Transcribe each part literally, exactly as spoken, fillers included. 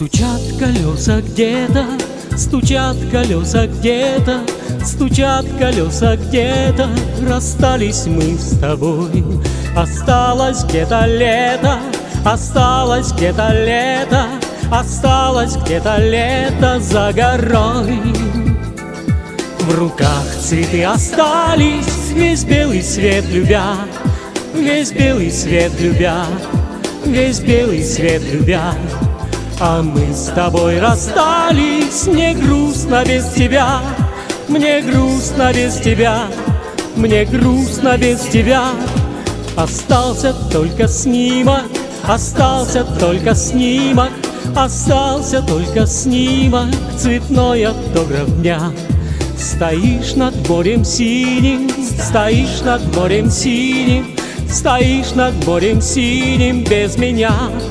Стучат колеса где-то, стучат колеса где-то, стучат колеса где-то. Расстались мы с тобой, осталось где-то лето, осталось где-то лето, осталось где-то лето за горой. В руках цветы остались, весь белый свет любя, весь белый свет любя, весь белый свет любя. А мы с тобой расстались, мне грустно без тебя, мне грустно без тебя, мне грустно без тебя. Остался только снимок, остался только снимок, остался только снимок, цветной автограф дня. Стоишь над морем синим, стоишь над морем синим, стоишь над морем синим без меня.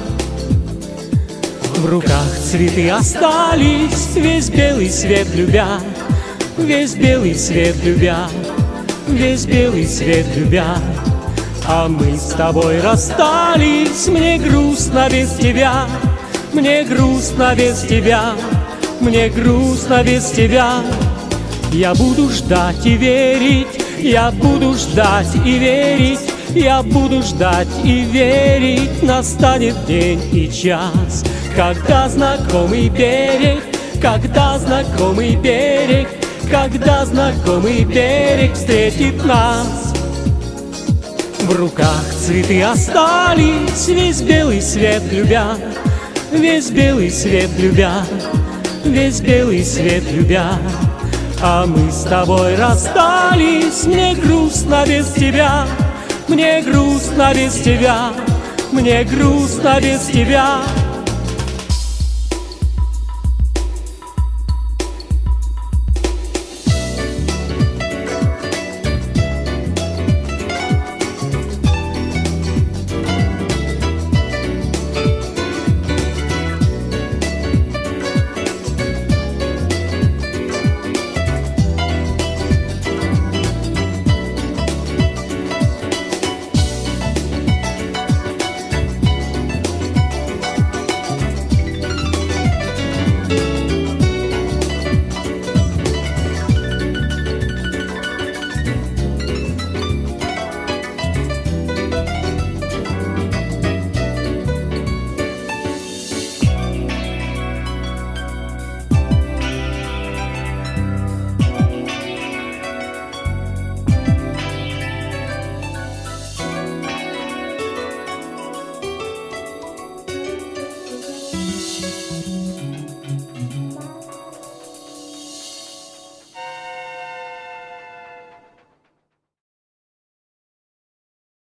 В руках цветы остались, весь белый свет любя, весь белый свет любя, весь белый свет любя. А мы с тобой расстались, мне грустно без тебя, мне грустно без тебя, мне грустно без тебя. Я буду ждать и верить, я буду ждать и верить, я буду ждать и верить. Настанет день и час, когда знакомый берег, когда знакомый берег, когда знакомый берег встретит нас. В руках цветы остались, весь белый свет любя, весь белый свет любя, весь белый свет любя. А мы с тобой расстались, мне грустно без тебя, мне грустно без тебя, мне грустно без тебя.